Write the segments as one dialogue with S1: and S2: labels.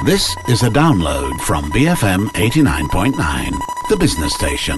S1: This is a download from BFM 89.9, the business station.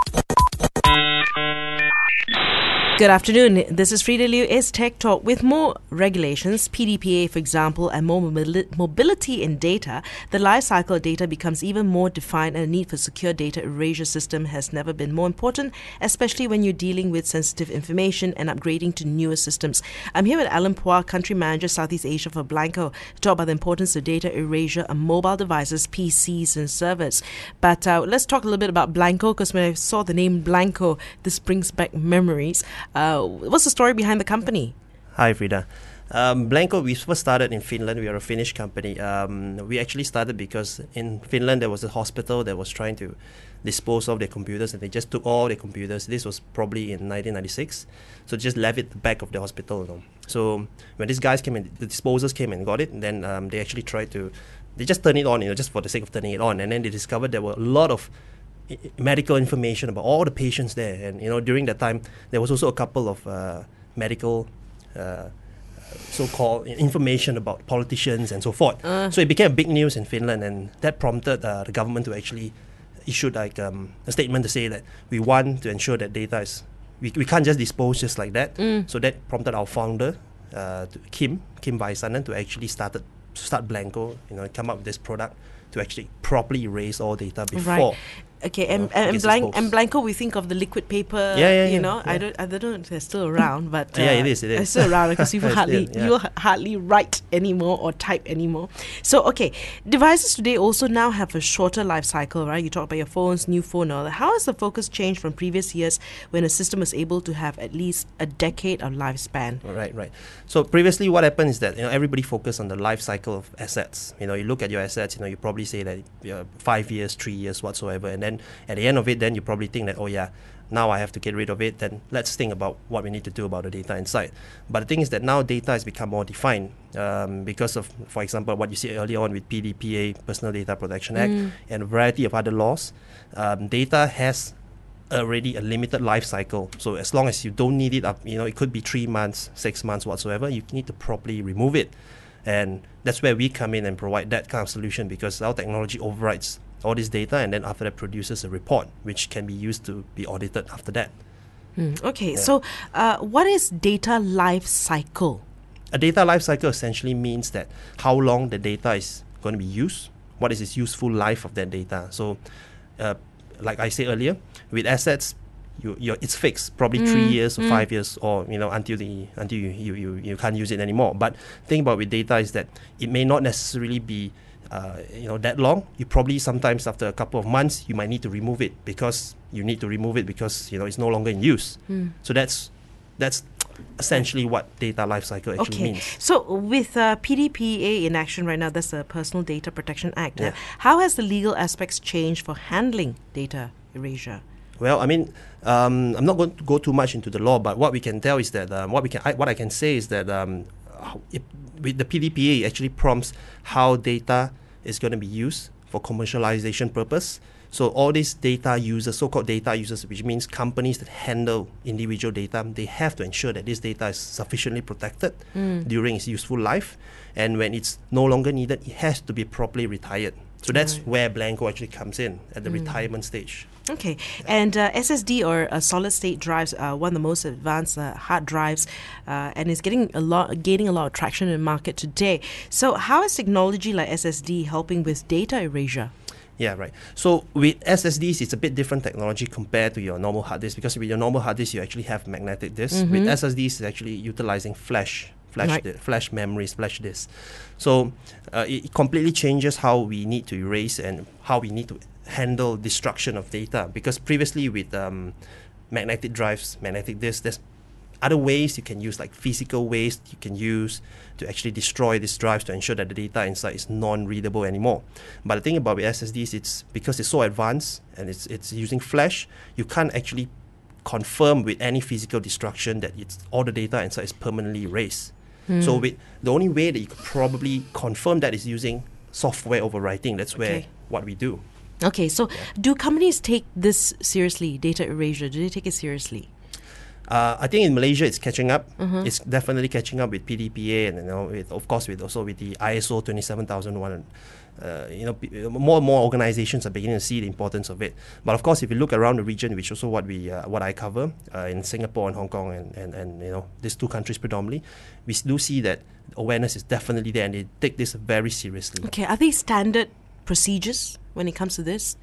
S2: Good afternoon. This is Frida Liu. It's Tech Talk. With more regulations, PDPA, for example, and more mobility in data, the life cycle of data becomes even more defined, and the need for secure data erasure system has never been more important, especially when you're dealing with sensitive information and upgrading to newer systems. I'm here with Alan Phua, Country Manager, Southeast Asia for Blanco, to talk about the importance of data erasure on mobile devices, PCs, and servers. But let's talk a little bit about Blanco, because when I saw the name Blanco, this brings back memories. What's the story behind the company?
S3: Hi, Frida. Blanco, we first started in Finland. We are a Finnish company. We actually started because in Finland there was a hospital that was trying to dispose of their computers, and they just took all their computers. This was probably in 1996. So just left it at the back of the hospital. So when these guys came in, the disposers came and got it, and then they actually tried to, they just turned it on, just for the sake of turning it on. And then they discovered there were a lot of medical information about all the patients there, and during that time there was also a couple of medical so-called information about politicians and so forth. So it became big news in Finland, and that prompted the government to actually issue a statement to say that we want to ensure that data is we can't just dispose just like that. So that prompted our founder Kim Vaisanen to actually start Blanco, come up with this product to actually properly erase all data before.
S2: Right. Okay, and Blanco, we think of the liquid paper.
S3: Yeah.
S2: I don't know if they're still around, but
S3: it is.
S2: It's still around because you hardly write anymore or type anymore. So okay, devices today also now have a shorter life cycle, right? You talk about your phones, new phone, all that. How has the focus changed from previous years when a system was able to have at least a decade of lifespan?
S3: Right. So previously, what happened is that everybody focused on the life cycle of assets. You look at your assets. You probably say that 5 years, 3 years, whatsoever, and then at the end of it, then you probably think that, now I have to get rid of it, then let's think about what we need to do about the data inside. But the thing is that now data has become more defined because of, for example, what you see earlier on with PDPA, Personal Data Protection Act, and a variety of other laws. Data has already a limited life cycle. So as long as you don't need it, it could be 3 months, 6 months, whatsoever, you need to properly remove it. And that's where we come in and provide that kind of solution, because our technology overrides all this data, and then after that produces a report which can be used to be audited after that.
S2: So what is data life cycle?
S3: A data life cycle essentially means that how long the data is going to be used, what is its useful life of that data. So like I said earlier, with assets, it's fixed, probably 3 years or 5 years, or until you can't use it anymore. But the thing about with data is that it may not necessarily be that long. You probably sometimes after a couple of months you might need to remove it because it's no longer in use. So that's essentially what data life cycle actually means.
S2: So with PDPA in action right now, that's the Personal Data Protection Act. How has the legal aspects changed for handling data erasure?
S3: Well, I'm not going to go too much into the law, but what we can tell is that what I can say is that with the PDPA, it actually prompts how data is going to be used for commercialization purpose. So all these data users, so-called data users, which means companies that handle individual data, they have to ensure that this data is sufficiently protected during its useful life. And when it's no longer needed, it has to be properly retired. So that's where Blanco actually comes in, at the retirement stage.
S2: Okay, and SSD or solid-state drives are one of the most advanced hard drives, and is gaining a lot of traction in the market today. So how is technology like SSD helping with data erasure?
S3: Yeah, right. So with SSDs, it's a bit different technology compared to your normal hard disk, because with your normal hard disk, you actually have magnetic disks. With SSDs, it's actually utilizing flash memories, flash disks. So it completely changes how we need to erase and how we need to handle destruction of data, because previously with magnetic drives, magnetic disks, there's other ways you can use, like physical ways you can use to actually destroy these drives to ensure that the data inside is non-readable anymore. But the thing about with SSDs, it's because it's so advanced and it's using flash, you can't actually confirm with any physical destruction that all the data inside is permanently erased. So with the only way that you could probably confirm that is using software overwriting. That's where what we do.
S2: Okay, so do companies take this seriously, data erasure? Do they take it seriously?
S3: I think in Malaysia it's catching up. It's definitely catching up with PDPA and of course with the ISO 27001. More and more organizations are beginning to see the importance of it. But of course, if you look around the region, which also what I cover in Singapore and Hong Kong and these two countries predominantly, we do see that awareness is definitely there, and they take this very seriously.
S2: Okay, are these standard procedures when it comes to this?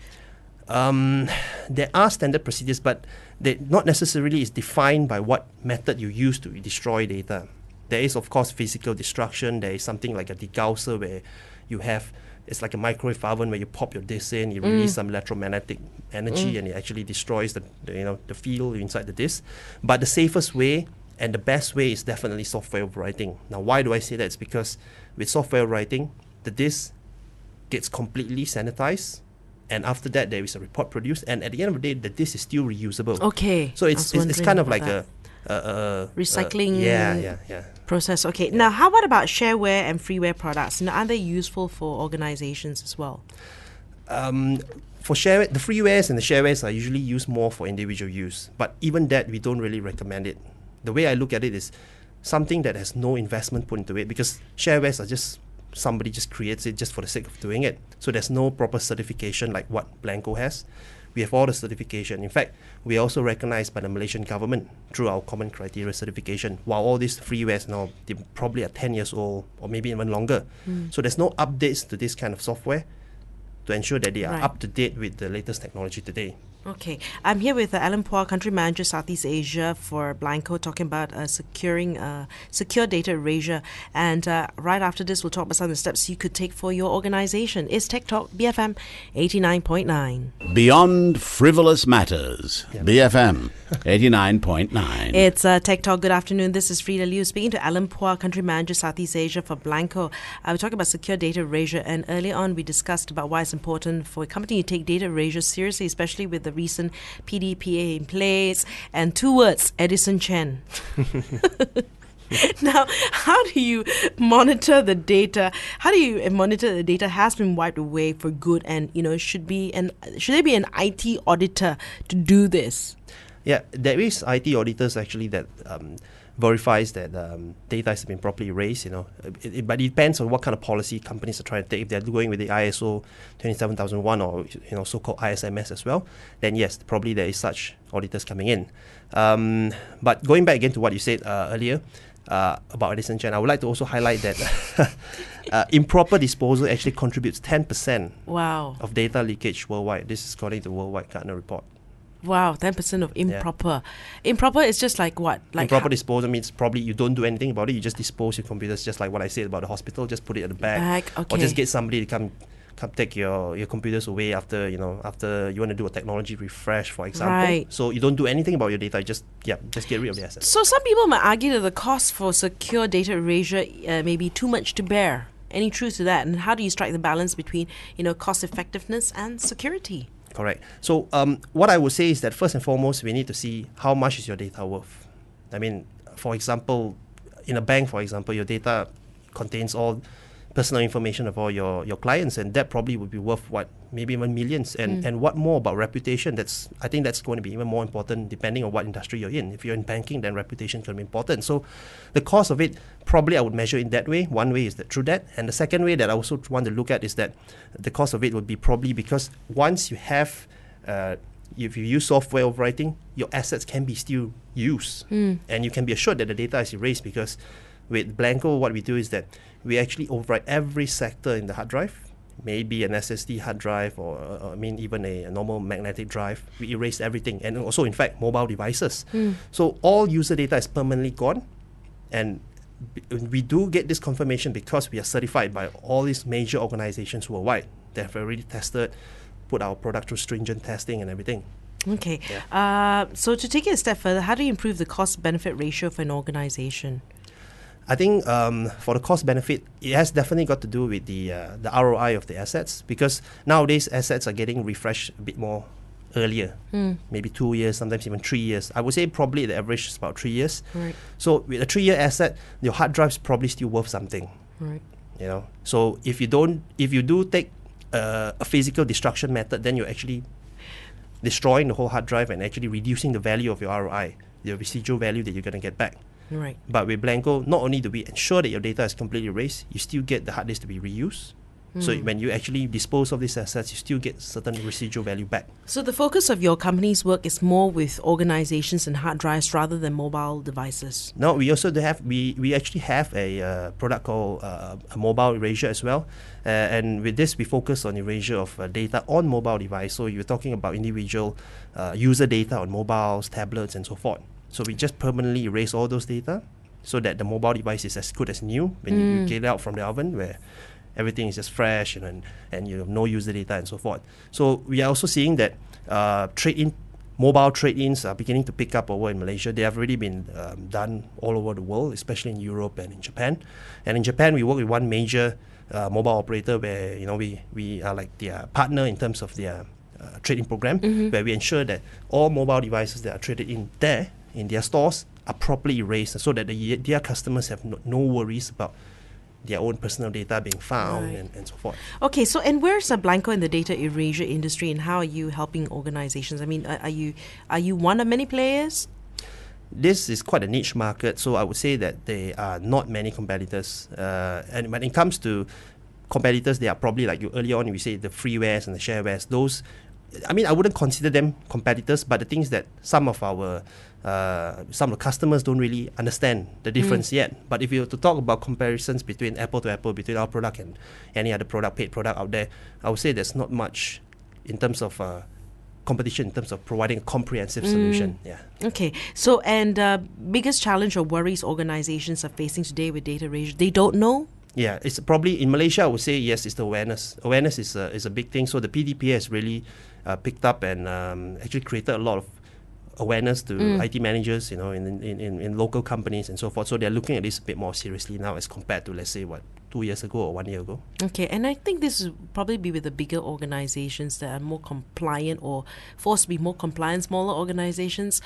S3: There are standard procedures, but they not necessarily is defined by what method you use to destroy data. There is, of course, physical destruction. There is something like a degausser where you have, it's like a microwave oven where you pop your disk in, you release some electromagnetic energy, and it actually destroys the field inside the disk. But the safest way and the best way is definitely software overwriting. Now, why do I say that? It's because with software overwriting, the disk gets completely sanitized, and after that there is a report produced, and at the end of the day the disk is still reusable.
S2: Okay.
S3: So it's kind of like a
S2: recycling process. Okay.
S3: Yeah.
S2: Now, how about shareware and freeware products? Now, are they useful for organizations as well?
S3: For shareware, the freewares and the sharewares are usually used more for individual use, but even that we don't really recommend it. The way I look at it is something that has no investment put into it, because sharewares are just somebody just creates it just for the sake of doing it. So there's no proper certification like what Blanco has. We have all the certification. In fact, we are also recognized by the Malaysian government through our common criteria certification. While all these freewares now, they probably are 10 years old or maybe even longer. So there's no updates to this kind of software to ensure that they are up to date with the latest technology today.
S2: Okay. I'm here with Alan Phua, Country Manager, Southeast Asia for Blanco, talking about securing secure data erasure. And right after this, we'll talk about some of the steps you could take for your organization. It's Tech Talk, BFM 89.9.
S1: Beyond frivolous matters, BFM 89.9.
S2: It's Tech Talk. Good afternoon. This is Frida Liu speaking to Alan Phua, Country Manager, Southeast Asia for Blanco. We're talking about secure data erasure, and earlier on we discussed about why it's important for a company to take data erasure seriously, especially with the recent PDPA in place, and two words, Edison Chen. Now, how do you monitor the data? How do you monitor the data has been wiped away for good? And should there be an IT auditor to do this?
S3: Yeah, there is IT auditors actually that verifies that data has been properly erased. But it depends on what kind of policy companies are trying to take. If they're going with the ISO 27001 or so-called ISMS as well, then yes, probably there is such auditors coming in. But going back again to what you said earlier about Edison Chen, I would like to also highlight that improper disposal actually contributes 10% of data leakage worldwide. This is according to Worldwide Gartner report.
S2: Wow, 10% of improper. Yeah. Improper is just like what? Like
S3: improper disposal means probably you don't do anything about it. You just dispose your computers, just like what I said about the hospital. Just put it at the back,
S2: okay.
S3: Or just get somebody to come take your computers away after you want to do a technology refresh, for example.
S2: Right.
S3: So you don't do anything about your data. You just get rid of the assets.
S2: So some people might argue that the cost for secure data erasure may be too much to bear. Any truth to that? And how do you strike the balance between cost effectiveness and security?
S3: Correct. So what I would say is that first and foremost, we need to see how much is your data worth. I mean, for example, in a bank, for example, your data contains all personal information of all your clients, and that probably would be worth maybe even millions. And what more about reputation? I think that's going to be even more important depending on what industry you're in. If you're in banking, then reputation can be important. So the cost of it, probably I would measure in that way. One way is that through that, and the second way that I also want to look at is that the cost of it would be probably because once you have if you use software overwriting, your assets can be still used, and you can be assured that the data is erased, because with Blanco, what we do is that we actually overwrite every sector in the hard drive, maybe an SSD hard drive or even a normal magnetic drive. We erase everything, and also, in fact, mobile devices. So all user data is permanently gone, and we do get this confirmation because we are certified by all these major organizations worldwide. They have already tested, put our product through stringent testing and everything.
S2: Okay. Yeah. So to take it a step further, how do you improve the cost-benefit ratio for an organization?
S3: I think for the cost benefit, it has definitely got to do with the ROI of the assets, because nowadays assets are getting refreshed a bit more earlier, maybe 2 years, sometimes even 3 years. I would say probably the average is about 3 years.
S2: Right.
S3: So with a 3-year asset, your hard drive is probably still worth something.
S2: Right.
S3: So if you do take a physical destruction method, then you're actually destroying the whole hard drive and actually reducing the value of your ROI. the residual value that you're going to get back.
S2: Right.
S3: But with Blanco, not only do we ensure that your data is completely erased, you still get the hard disk to be reused. So when you actually dispose of these assets, you still get certain residual value back.
S2: So the focus of your company's work is more with organizations and hard drives rather than mobile devices.
S3: No, we also have we actually have a product called a mobile erasure as well, and with this we focus on erasure of data on mobile device. So you're talking about individual user data on mobiles, tablets, and so forth. So we just permanently erase all those data, so that the mobile device is as good as new when you get it out from the oven, where everything is just fresh, and you have no user data and so forth. So we are also seeing that mobile trade-ins are beginning to pick up over in Malaysia. They have already been done all over the world, especially in Europe and in Japan. And in Japan, we work with one major mobile operator where we are like their partner in terms of their trade-in program, where we ensure that all mobile devices that are traded in there in their stores are properly erased, so that their customers have no worries about their own personal data being found, and so forth.
S2: Okay, so and where's Blanco in the data erasure industry, and how are you helping organizations? I mean, are you one of many players?
S3: This is quite a niche market, so I would say that there are not many competitors. And when it comes to competitors, they are probably like you earlier on, we say the freewares and the sharewares. Those, I mean, I wouldn't consider them competitors, but the things that some of the customers don't really understand the difference yet. But if you were to talk about comparisons between apple to apple, between our product and any other paid product out there, I would say there's not much in terms of competition, in terms of providing a comprehensive solution. Yeah.
S2: Okay. So, and biggest challenge or worries organizations are facing today with data erasure, they don't know?
S3: Yeah, it's probably in Malaysia. I would say yes, it's the awareness. Awareness is a big thing. So the PDPA has really picked up and actually created a lot of awareness to IT managers, in local companies and so forth. So they're looking at this a bit more seriously now as compared to, let's say, 2 years ago or 1 year ago.
S2: Okay, and I think this will probably be with the bigger organizations that are more compliant or forced to be more compliant. Smaller organizations,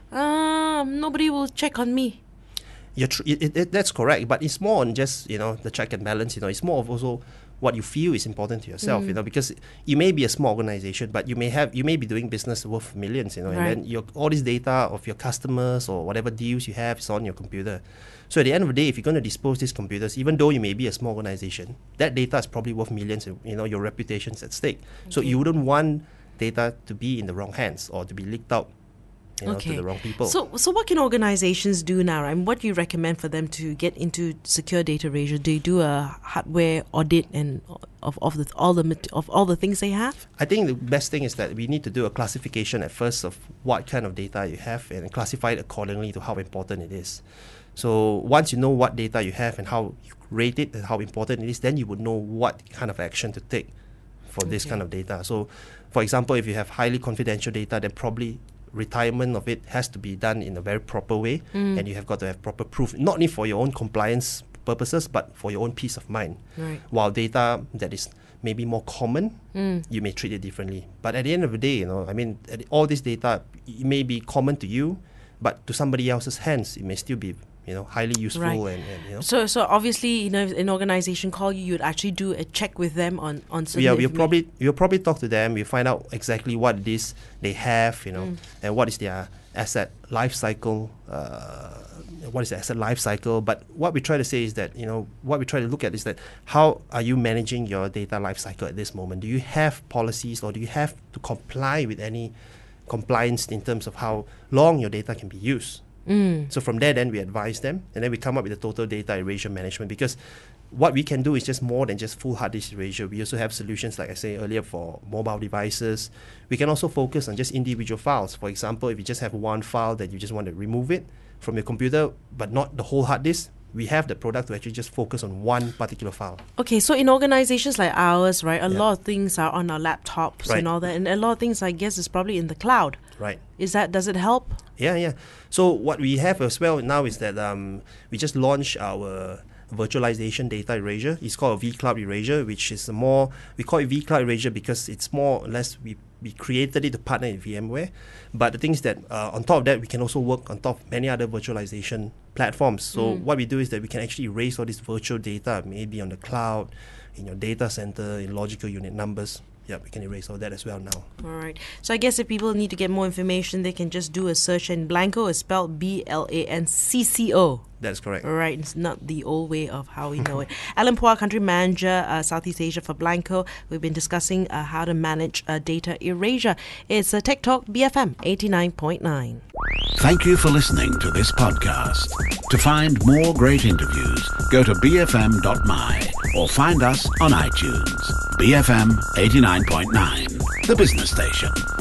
S2: nobody will check on me.
S3: That's correct, but it's more on just the check and balance. It's more of also what you feel is important to yourself. Because you may be a small organization, but you may be doing business worth millions. And then all this data of your customers or whatever deals you have is on your computer. So at the end of the day, if you're going to dispose these computers, even though you may be a small organization, that data is probably worth millions. And, your reputation's at stake. So you wouldn't want data to be in the wrong hands or to be leaked out. To the wrong people.
S2: So what can organizations do now? And what do you recommend for them to get into secure data erasure? Do you do a hardware audit and of all the things they have?
S3: I think the best thing is that we need to do a classification at first of what kind of data you have and classify it accordingly to how important it is. So once you know what data you have and how you rate it and how important it is, then you would know what kind of action to take for this kind of data. So, for example, if you have highly confidential data, then probably retirement of it has to be done in a very proper way, and you have got to have proper proof, not only for your own compliance purposes, but for your own peace of mind.
S2: Right.
S3: While data that is maybe more common, you may treat it differently. But at the end of the day, all this data, it may be common to you, but to somebody else's hands, it may still be highly useful.
S2: Right.
S3: And
S2: So obviously, if an organization call you, you'd actually do a check with them on certain
S3: we'll probably talk to them. We'll find out exactly what it is they have, and what is their asset life cycle. But what we try to say is that, what we try to look at is that how are you managing your data life cycle at this moment? Do you have policies, or do you have to comply with any compliance in terms of how long your data can be used? So from there, then we advise them, and then we come up with the total data erasure management, because what we can do is just more than just full hard disk erasure. We also have solutions, like I said earlier, for mobile devices. We can also focus on just individual files. For example, if you just have one file that you just want to remove it from your computer, but not the whole hard disk, we have the product to actually just focus on one particular file.
S2: Okay, so in organizations like ours, right, a lot of things are on our laptops and all that, and a lot of things, I guess, is probably in the cloud.
S3: Right.
S2: Does it help?
S3: Yeah. So what we have as well now is that we just launched our virtualization data erasure. It's called a vCloud erasure, which is we call it vCloud erasure because it's more or less we created it to partner with VMware. But the thing is that on top of that, we can also work on top of many other virtualization platforms. So what we do is that we can actually erase all this virtual data, maybe on the cloud, in your data center, in logical unit numbers. we can erase all that as well now.
S2: All right. So I guess if people need to get more information, they can just do a search, and Blanco is spelled BLANCCO.
S3: That's correct.
S2: All right. It's not the old way of how we know it. Alan Phua, Country Manager, Southeast Asia for Blanco. We've been discussing how to manage data erasure. It's Tech Talk BFM 89.9.
S1: Thank you for listening to this podcast. To find more great interviews, go to bfm.my or find us on iTunes. BFM 89.9, the business station.